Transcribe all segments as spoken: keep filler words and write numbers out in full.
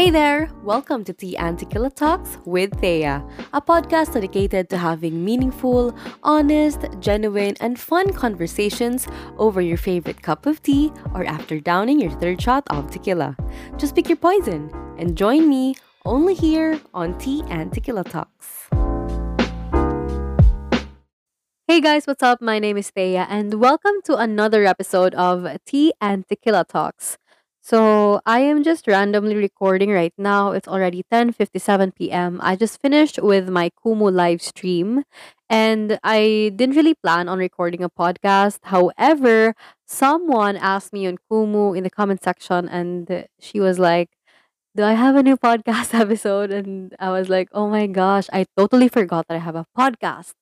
Hey there! Welcome to Tea and Tequila Talks with Thea, a podcast dedicated to having meaningful, honest, genuine, and fun conversations over your favorite cup of tea or after downing your third shot of tequila. Just pick your poison and join me only here on Tea and Tequila Talks. Hey guys, what's up? My name is Thea, and welcome to another episode of Tea and Tequila Talks. So, I am just randomly recording right now. It's already ten fifty-seven p m. I just finished with my Kumu live stream, and I didn't really plan on recording a podcast. However, someone asked me on Kumu in the comment section, and she was like, "Do I have a new podcast episode?" And I was like, "Oh my gosh, I totally forgot that I have a podcast."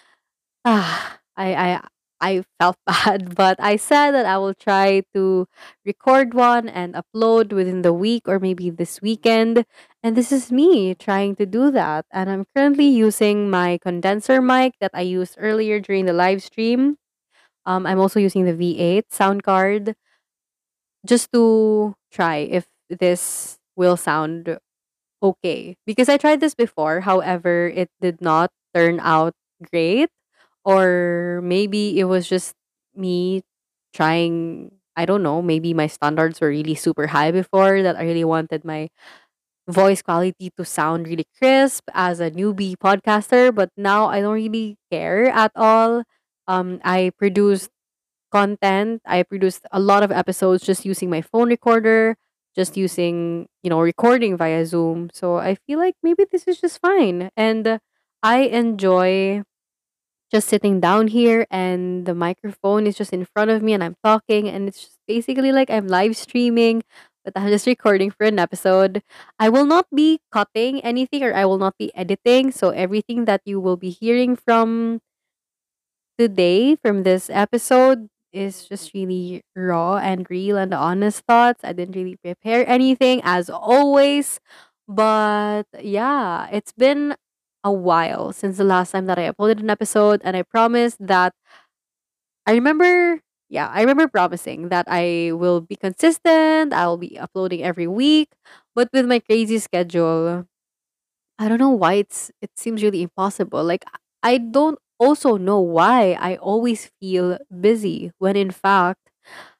Ah, I I I felt bad, but I said that I will try to record one and upload within the week or maybe this weekend. And this is me trying to do that. And I'm currently using my condenser mic that I used earlier during the live stream. Um, I'm also using the V eight sound card just to try if this will sound okay. Because I tried this before, however, it did not turn out great. Or maybe it was just me trying, I don't know, maybe my standards were really super high before that I really wanted my voice quality to sound really crisp as a newbie podcaster, but now I don't really care at all. Um I produced content. I produced a lot of episodes just using my phone recorder, just using, you know, recording via Zoom. So I feel like maybe this is just fine. And uh, I enjoy just sitting down here and the microphone is just in front of me and I'm talking and it's just basically like I'm live streaming, but I'm just recording for an episode. I will not be cutting anything or I will not be editing. So everything that you will be hearing from today from this episode is just really raw and real and honest thoughts. I didn't really prepare anything as always. But yeah, it's been a while since the last time that I uploaded an episode, and I promised that I remember yeah, I remember promising that I will be consistent, I'll be uploading every week, but with my crazy schedule, I don't know why it's it seems really impossible. Like I don't also know why I always feel busy when in fact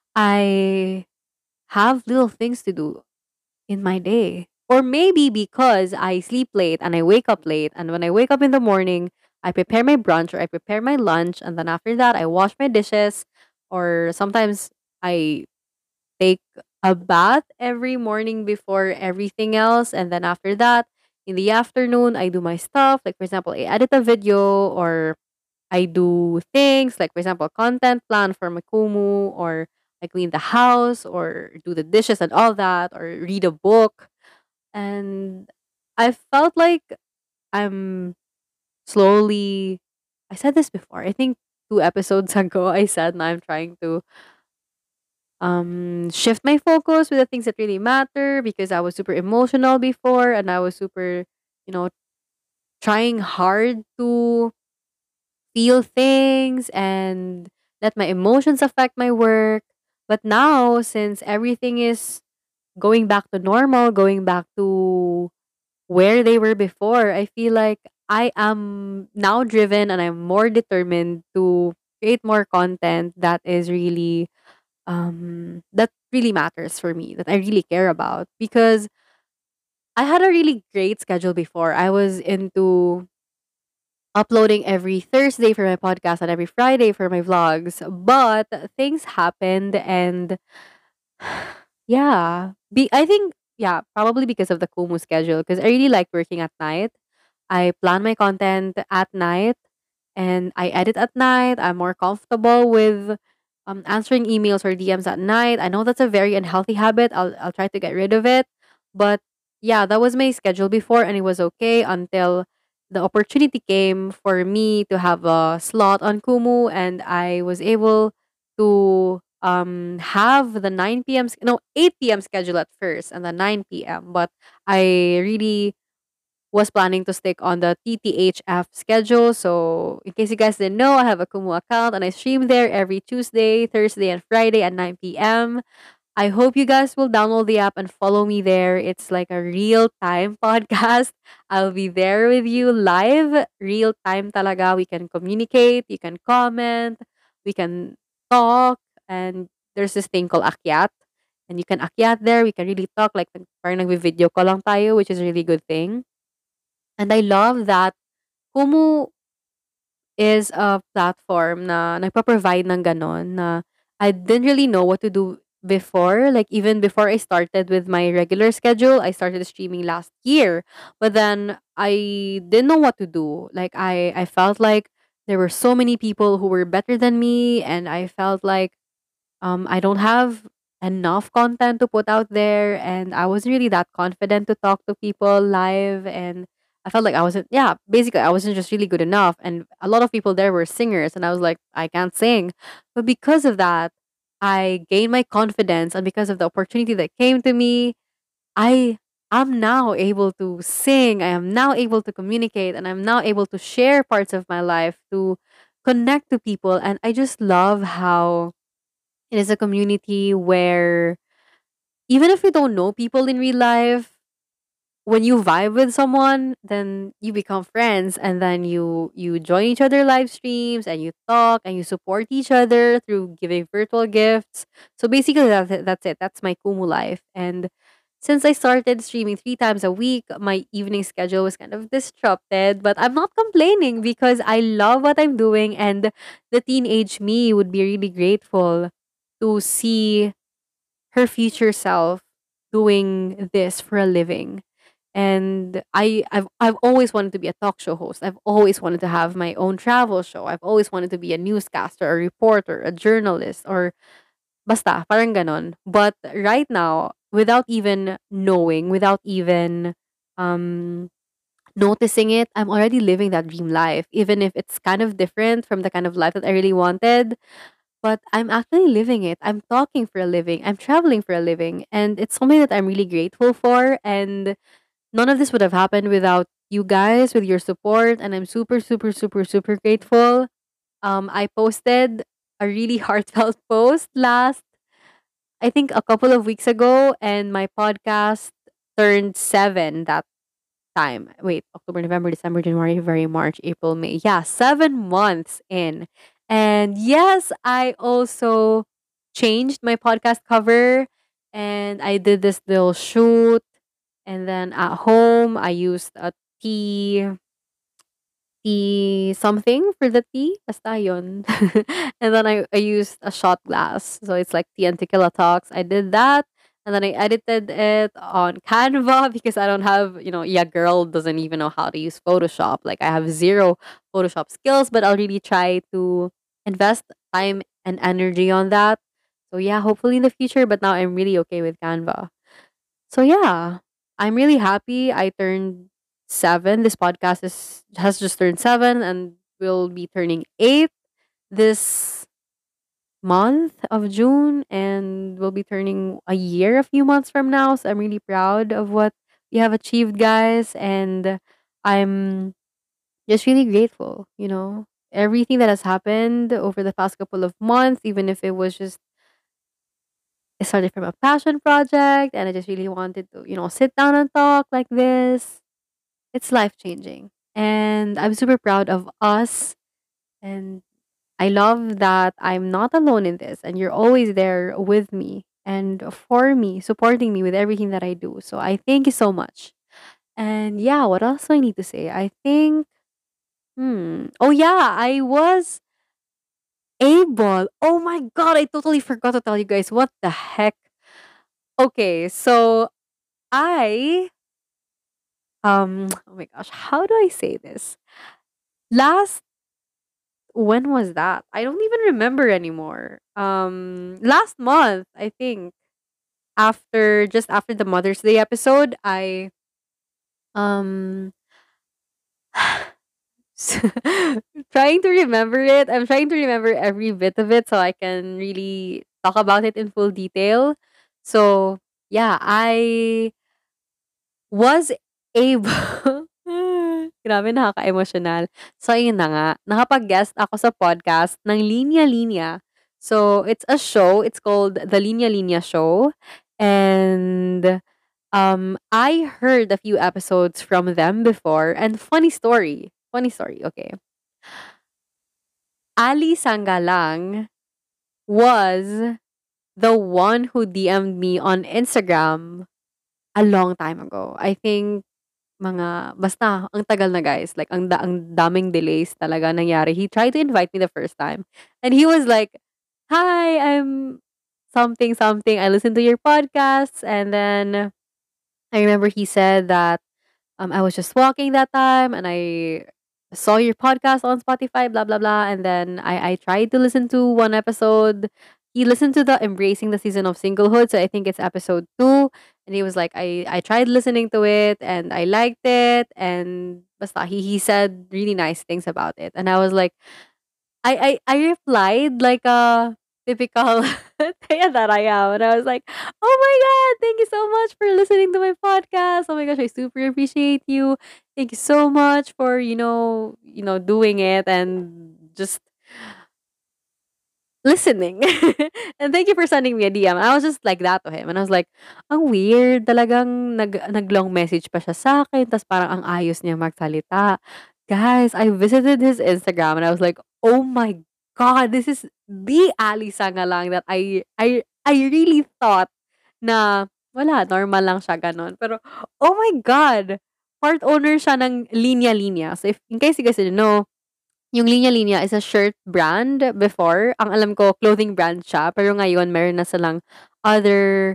I have little things to do in my day. Or maybe because I sleep late and I wake up late, and when I wake up in the morning, I prepare my brunch or I prepare my lunch, and then after that, I wash my dishes, or sometimes I take a bath every morning before everything else, and then after that, in the afternoon, I do my stuff. Like, for example, I edit a video, or I do things like, for example, content plan for Makumu, or I clean the house, or do the dishes and all that, or read a book. And I felt like I'm slowly I said this before. I think two episodes ago I said now I'm trying to um shift my focus with the things that really matter because I was super emotional before and I was super, you know, trying hard to feel things and let my emotions affect my work. But now since everything is going back to normal, going back to where they were before, I feel like I am now driven and I'm more determined to create more content that is really um that really matters for me, that I really care about. Because I had a really great schedule before. I was into uploading every Thursday for my podcast and every Friday for my vlogs. But things happened and yeah, be I think yeah, probably because of the Kumu schedule because I really like working at night. I plan my content at night and I edit at night. I'm more comfortable with um, answering emails or D Ms at night. I know that's a very unhealthy habit. I'll I'll try to get rid of it. But yeah, that was my schedule before and it was okay until the opportunity came for me to have a slot on Kumu and I was able to um have the nine p m sch- no eight p m schedule at first and the nine p m, but I really was planning to stick on the T T H F schedule. So, in case you guys didn't know, I have a Kumu account and I stream there every Tuesday, Thursday, and Friday at nine p m. I hope you guys will download the app and follow me there. It's like a real time podcast. I'll be there with you live, real time talaga. We can communicate, you can comment, we can talk, and there's this thing called Akyat. And you can akyat there, we can really talk like nag- parang nagvi-video call lang tayo, which is a really good thing. And I love that Kumu is a platform na nagpo-provide ng gano'n na I didn't really know what to do before. Like, even before I started with my regular schedule, I started streaming last year. But then I didn't know what to do. Like, I I felt like there were so many people who were better than me, and I felt like um, I don't have enough content to put out there, and I wasn't really that confident to talk to people live, and I felt like I wasn't. Yeah, basically, I wasn't just really good enough, and a lot of people there were singers, and I was like, I can't sing, but because of that, I gained my confidence, and because of the opportunity that came to me, I am now able to sing. I am now able to communicate, and I'm now able to share parts of my life to connect to people, and I just love how it is a community where even if you don't know people in real life, when you vibe with someone, then you become friends, and then you you join each other live streams, and you talk, and you support each other through giving virtual gifts. So basically that's it, that's it. That's my Kumu life. And since I started streaming three times a week, my evening schedule was kind of disrupted, but I'm not complaining because I love what I'm doing, and the teenage me would be really grateful to see her future self doing this for a living. And I I've I've always wanted to be a talk show host. I've always wanted to have my own travel show. I've always wanted to be a newscaster, a reporter, a journalist, or basta, parang ganon. But right now, without even knowing, without even um noticing it, I'm already living that dream life, even if it's kind of different from the kind of life that I really wanted. But I'm actually living it. I'm talking for a living. I'm traveling for a living. And it's something that I'm really grateful for. And none of this would have happened without you guys, with your support. And I'm super, super, super, super grateful. Um, I posted a really heartfelt post last, I think, a couple of weeks ago. And my podcast turned seven that time. Wait, October, November, December, January, February, March, April, May. Yeah, seven months in. And yes, I also changed my podcast cover, and I did this little shoot. And then at home, I used a tea tea something for the tea. Basta yun. And then I, I used a shot glass. So it's like tea and tequila talks. I did that. And then I edited it on Canva because I don't have, you know, yeah, girl doesn't even know how to use Photoshop. Like, I have zero Photoshop skills, but I'll really try to invest time and energy on that. So yeah, hopefully in the future, but now I'm really okay with Canva. So yeah, I'm really happy I turned seven. This podcast is has just turned seven and will be turning eight this month of June, and will be turning a year a few months from now. So I'm really proud of what we have achieved, guys, and I'm just really grateful, you know. Everything that has happened over the past couple of months, even if it was just it started from a passion project and I just really wanted to, you know, sit down and talk like this. It's life changing. And I'm super proud of us. And I love that I'm not alone in this. And you're always there with me and for me, supporting me with everything that I do. So I thank you so much. And yeah, what else do I need to say? I think, hmm. Oh, yeah, I was able. Oh my God, I totally forgot to tell you guys. What the heck? Okay, so I um oh my gosh, how do I say this? Last when was that? I don't even remember anymore. Um last month, I think, after just after the Mother's Day episode, I um trying to remember it. I'm trying to remember every bit of it so I can really talk about it in full detail. So, yeah, I was able grabe nakaka-emosyonal. So ayun na nga, nakapag-guest ako sa podcast ng Linya Linya. So it's a show. It's called the Linya Linya Show, and um, I heard a few episodes from them before. And funny story, funny story. Okay, Ali Sangalang was the one who D M'd me on Instagram a long time ago. I think mga basta ang tagal na, guys, like ang da ang daming delays talaga nangyari. He tried to invite me the first time and he was like, "Hi, I'm something something. I listen to your podcasts." And then I remember he said that um I was just walking that time and I saw your podcast on Spotify, blah blah blah. And then I I tried to listen to one episode. He listened to the Embracing the Season of Singlehood, so I think it's episode two. And he was like, I I tried listening to it and I liked it, and basta he he said really nice things about it. And I was like, I I I replied like a typical Taya that I am, and I was like, "Oh my god, thank you so much for listening to my podcast. Oh my gosh, I super appreciate you. Thank you so much for you know you know doing it and just listening. And thank you for sending me a D M." I was just like that to him. And I was like, ang weird. Talagang nag, nag-long message pa siya sa akin. Tapos parang ang ayos niya magsalita. Guys, I visited his Instagram and I was like, oh my God, this is the Ali Sangalang that I, I, I really thought na wala, normal lang siya ganun. Pero, oh my God, part owner siya ng Linya Linya. So if, in case you guys didn't know, yung Linya Linya is a shirt brand before. Ang alam ko, clothing brand siya. Pero ngayon, meron na silang other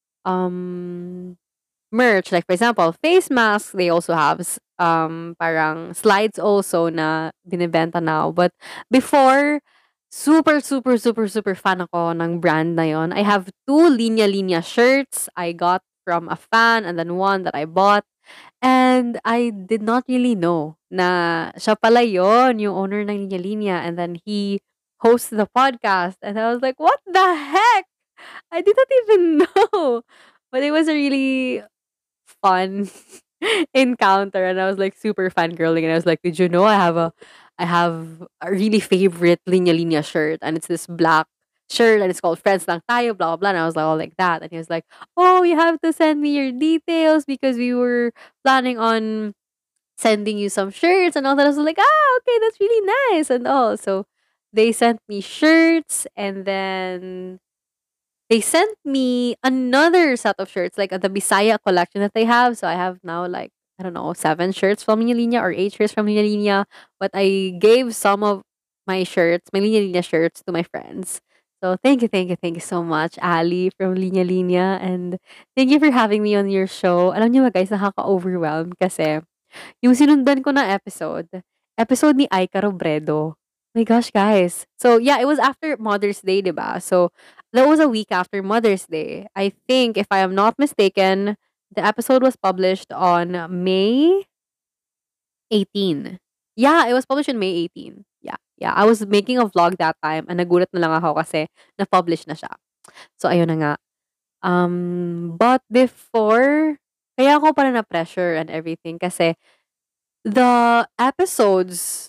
um, merch. Like, for example, face masks. They also have s- um, parang slides also na binibenta now. But before, super, super, super, super fan ako ng brand na yon. I have two Linya Linya shirts I got from a fan and then one that I bought. And I did not really know na siya pala yun, yung owner ng Linya Linya. And then he hosts the podcast. And I was like, what the heck? I did not even know. But it was a really fun encounter. And I was like super fangirling. And I was like, did you know I have a I have a really favorite Linya Linya shirt. And it's this black shirt and it's called Friends Lang Tayo, blah, blah, blah. And I was like, all like that. And he was like, oh, you have to send me your details because we were planning on sending you some shirts and all that. I was like, ah, okay, that's really nice and all. So they sent me shirts and then they sent me another set of shirts, like uh, the Bisaya collection that they have. So I have now like, I don't know, seven shirts from Linya Linya or eight shirts from Linya Linya. But I gave some of my shirts, my Linya Linya shirts to my friends. So thank you, thank you, thank you so much, Ali from Linya Linya. And thank you for having me on your show. Alam niyo ba guys, nakaka-overwhelm kasi yung sinundan ko na episode, episode ni Aika Robredo. My gosh, guys. So, yeah, it was after Mother's Day, diba? So, that was a week after Mother's Day. I think, if I am not mistaken, the episode was published on May eighteenth. Yeah, it was published on May eighteenth. Yeah, yeah. I was making a vlog that time and nagulat na lang ako kasi na-publish na siya. So, ayun na nga. Um, but before, kaya ako parang na-pressure and everything kasi the episodes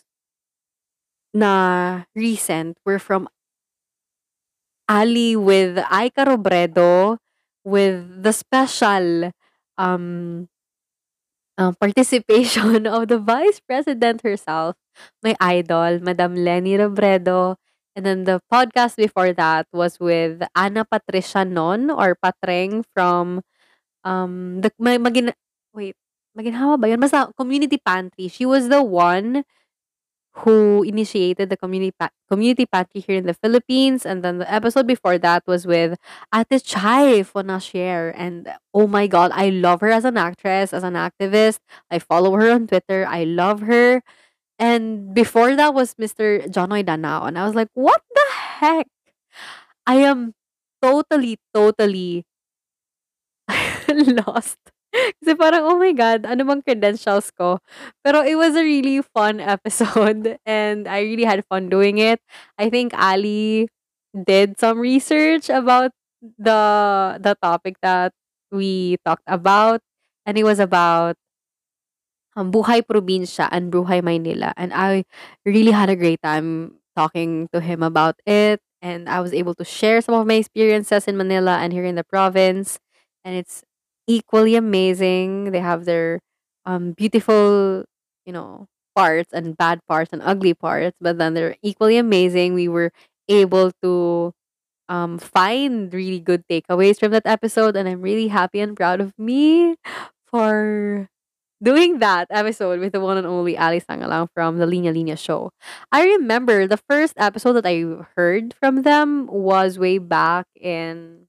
na recent were from Ali with Aika Robredo with the special um, uh, participation of the Vice President herself, my idol, Madam Lenny Robredo. And then the podcast before that was with Ana Patricia Non or Patreng from um the may magin wait, maginhawa ba yun? Basta Community Pantry. She was the one who initiated the community pa- community pantry here in the Philippines. And then the episode before that was with Ate Chai Fonashare. And oh my god, I love her as an actress, as an activist. I follow her on Twitter. I love her. And before that was Mister Jonoy Danao. And I was like, what the heck? I am totally, totally lost. Kasi parang, oh my God, ano bang credentials ko? Pero it was a really fun episode and I really had fun doing it. I think Ali did some research about the the topic that we talked about, and it was about um, Buhay Probinsya and Buhay Maynila. And I really had a great time talking to him about it. and I was able to share some of my experiences in Manila and here in the province. And it's equally amazing. They have their um, beautiful, you know, parts and bad parts and ugly parts, but then they're equally amazing. We were able to um, find really good takeaways from that episode, and I'm really happy and proud of me for doing that episode with the one and only Ali Sangalang from the Linya Linya show. I remember the first episode that I heard from them was way back in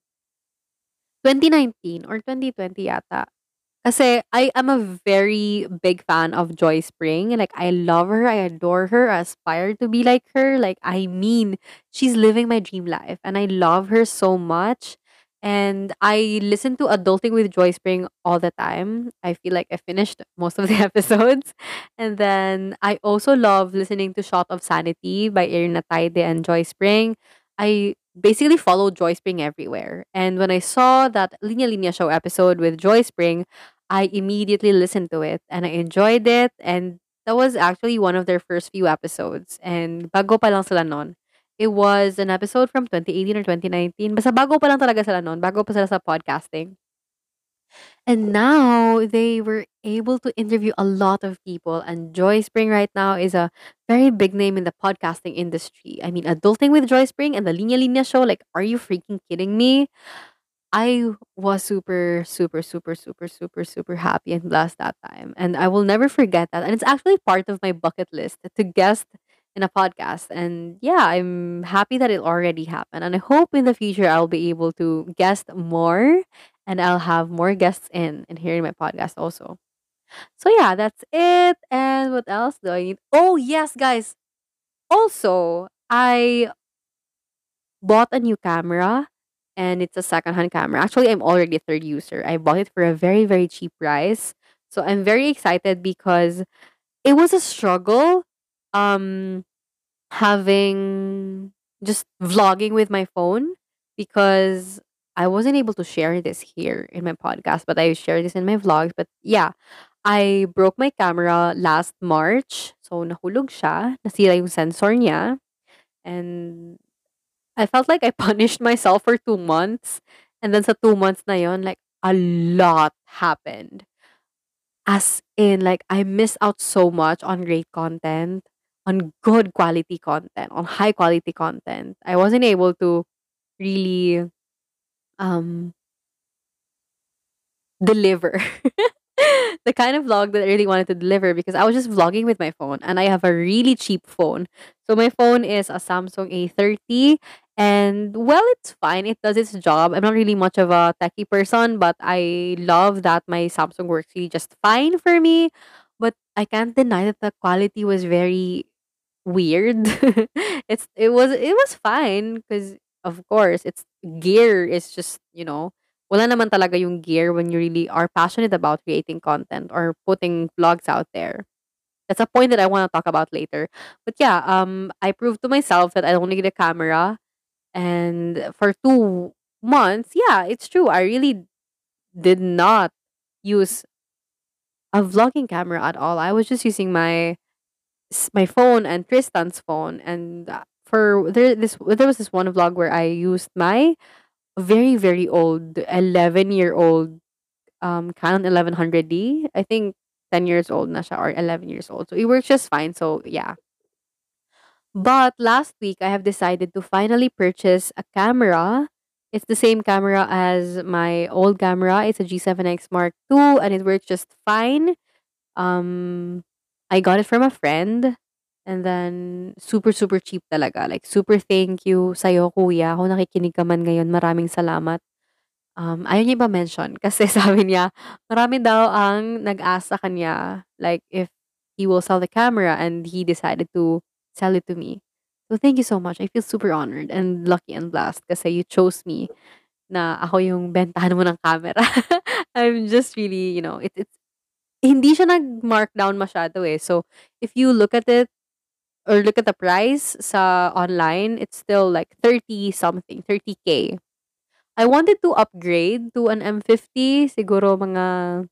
twenty nineteen or twenty twenty yata. Kasi I am a very big fan of Joy Spring. Like, I love her, I adore her, I aspire to be like her. Like, I mean, she's living my dream life and I love her so much. And I listen to Adulting with Joy Spring all the time. I feel like I finished most of the episodes. And then I also love listening to Shot of Sanity by Irina Taide and Joy Spring. I basically follow Joy Spring everywhere. And when I saw that Linya Linya show episode with Joy Spring, I immediately listened to it and I enjoyed it, and that was actually one of their first few episodes, and bago pa lang sila nun. It was an episode from twenty eighteen or twenty nineteen. Basta bago pa lang talaga sila nun, bago pa sila sa podcasting. And now they were able to interview a lot of people, and Joy Spring right now is a very big name in the podcasting industry. I mean, Adulting with Joy Spring and the Linya Linya show, like, are you freaking kidding me? I was super, super, super, super, super, super happy and blessed that time. And I will never forget that. And it's actually part of my bucket list to guest in a podcast. And yeah, I'm happy that it already happened. And I hope in the future I'll be able to guest more and I'll have more guests in and here in my podcast also. So yeah, that's it. And what else do I need? Oh, yes, guys. Also, I bought a new camera and it's a secondhand camera. Actually, I'm already a third user. I bought it for a very, very cheap price. So I'm very excited because it was a struggle um having just vlogging with my phone because I wasn't able to share this here in my podcast, but I share this in my vlogs. But yeah, I broke my camera last March. So nahulog siya, nasira yung sensor niya. And I felt like I punished myself for two months, and then sa two months na yon, like, a lot happened. As in, like, I missed out so much on great content, on good quality content, on high quality content. I wasn't able to really, um deliver the kind of vlog that I really wanted to deliver because I was just vlogging with my phone and I have a really cheap phone. So my phone is a Samsung A thirty, and well, it's fine. It does its job. I'm not really much of a techie person, but I love that my Samsung works really just fine for me. But I can't deny that the quality was very weird. it's it was it was fine because of course it's gear is just, you know, wala naman talaga yung gear when you really are passionate about creating content or putting vlogs out there. That's a point that I want to talk about later. But yeah, um I proved to myself that I don't need a camera, and for two months, yeah, it's true. I really did not use a vlogging camera at all. I was just using my s- my phone and Tristan's phone, and uh, for there this there was this one vlog where I used my very very old eleven year old um Canon eleven hundred D. I think ten years old na siya or eleven years old. So it works just fine. So yeah. But last week I have decided to finally purchase a camera. It's the same camera as my old camera. It's a G seven X Mark two and it works just fine. Um, I got it from a friend, and then super, super cheap talaga. Like, super thank you sa'yo, kuya. Kung nakikinig ka man ngayon, maraming salamat. Um, ayaw niya ipa-mention kasi sabi niya, marami daw ang nag-ask sa kanya, like, if he will sell the camera, and he decided to sell it to me. So, thank you so much. I feel super honored and lucky and blessed kasi you chose me na ako yung bentahan mo ng camera. I'm just really, you know, it, it's hindi siya nag-markdown masyado, eh. So, if you look at it or look at the price sa online, it's still like thirty something, thirty k. I wanted to upgrade to an M fifty, siguro mga,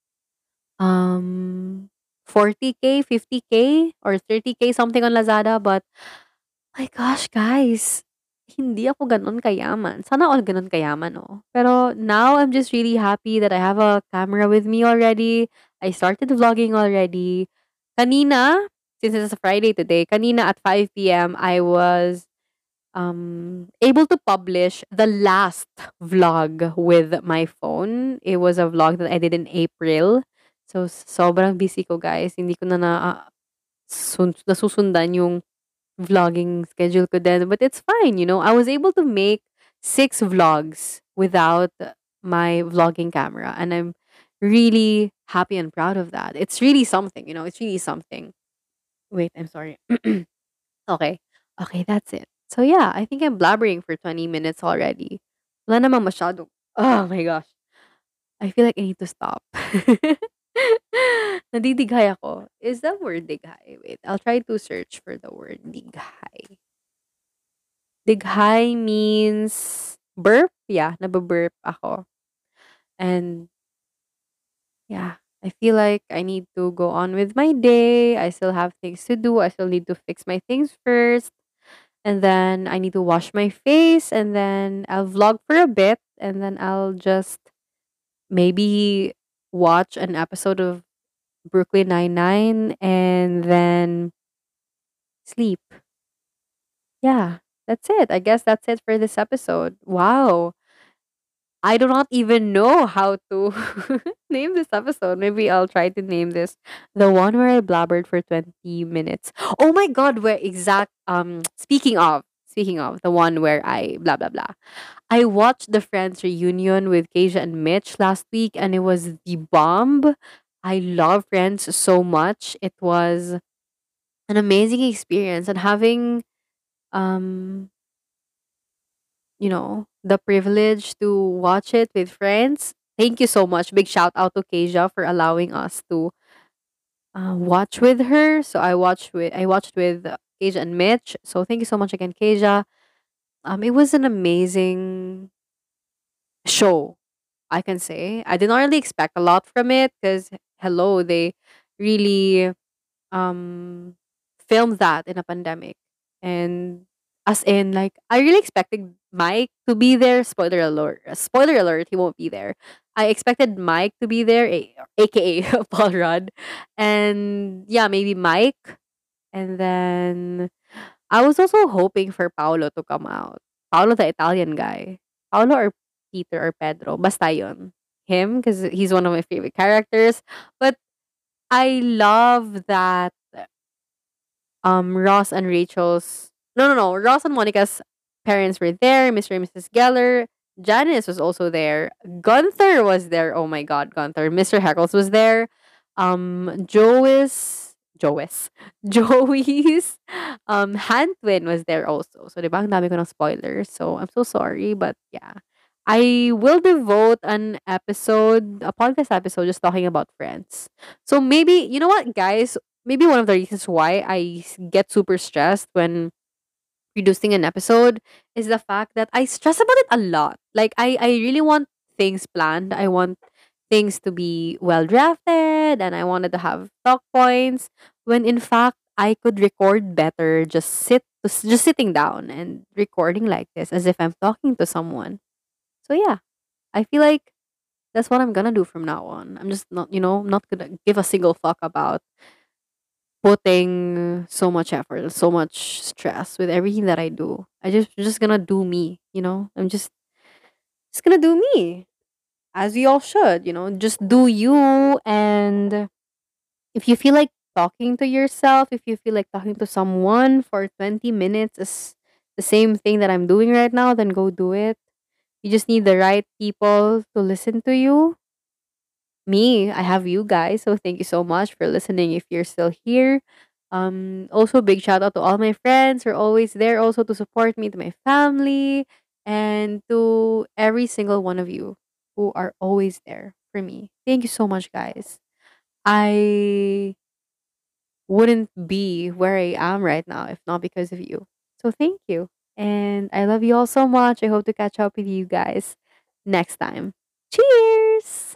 um, forty k, fifty k, or thirty k something on Lazada, but my gosh, guys, hindi ako gano'n kayaman. Sana all gano'n kayaman 'no. Pero now I'm just really happy that I have a camera with me already. I started vlogging already. Kanina, since it's a Friday today, kanina at five p m I was um able to publish the last vlog with my phone. It was a vlog that I did in April. So sobrang busy ko guys. Hindi ko na na ah, sun- nasusundan yung vlogging schedule ko then, but it's fine, you know. I was able to make six vlogs without my vlogging camera, and I'm really happy and proud of that. It's really something, you know. It's really something. Wait, I'm sorry. Okay. Okay, that's it. So yeah, I think I'm blabbering for twenty minutes already. Wala namang masyado. Oh my gosh. I feel like I need to stop. Nadidighay ako. Is that word dighay? Wait, I'll try to search for the word dighay. Dighay means burp. Yeah, nababurp ako. And yeah, I feel like I need to go on with my day. I still have things to do. I still need to fix my things first. And then I need to wash my face. And then I'll vlog for a bit. And then I'll just maybe watch an episode of Brooklyn Nine-Nine and then sleep. Yeah, that's it. I guess that's it for this episode. Wow. I do not even know how to name this episode. Maybe I'll try to name this the one where I blabbered for twenty minutes. Oh my god, where exact um speaking of speaking of the one where I blah blah blah. I watched the Friends reunion with Keisha and Mitch last week and it was the bomb. I love Friends so much. It was an amazing experience and having um you know, the privilege to watch it with friends. Thank you so much. Big shout out to Keisha for allowing us to uh, watch with her. So I watched with I watched with uh, Keisha and Mitch. So thank you so much again, Keisha. Um, it was an amazing show. I can say I did not really expect a lot from it because hello, they really um filmed that in a pandemic. And as in like I really expected Mike to be there. Spoiler alert. Spoiler alert, he won't be there. I expected Mike to be there, a- aka Paul Rudd. And yeah, maybe Mike. And then I was also hoping for Paolo to come out. Paolo the Italian guy. Paolo or Peter or Pedro. Basta yun. Him, because he's one of my favorite characters. But I love that um Ross and Rachel's no no no Ross and Monica's parents were there. Mister and Missus Geller. Janice was also there. Gunther was there. Oh my god, Gunther. Mister Heckles was there. Um Jois Jois. Joey's um hand twin was there also. So diba ang dami ko ng spoilers. So I'm so sorry, but yeah. I will devote an episode, a podcast episode just talking about friends. So maybe you know what, guys? Maybe one of the reasons why I s- get super stressed when producing an episode is the fact that I stress about it a lot. Like I, I really want things planned. I want things to be well drafted and I wanted to have talk points when in fact I could record better just sit just sitting down and recording like this as if I'm talking to someone. So yeah, I feel like that's what I'm gonna do from now on. I'm just not, you know, not gonna give a single fuck about putting so much effort, so much stress with everything that I do. I just just gonna do me, you know? I'm just just gonna do me. As we all should, you know, just do you. And if you feel like talking to yourself, if you feel like talking to someone for twenty minutes is the same thing that I'm doing right now, then go do it. You just need the right people to listen to you. Me, I have you guys. So thank you so much for listening if you're still here. Um, also big shout out to all my friends who are always there also to support me, to my family, and to every single one of you who are always there for me. Thank you so much, guys. I wouldn't be where I am right now if not because of you. So thank you. And I love you all so much. I hope to catch up with you guys next time. Cheers!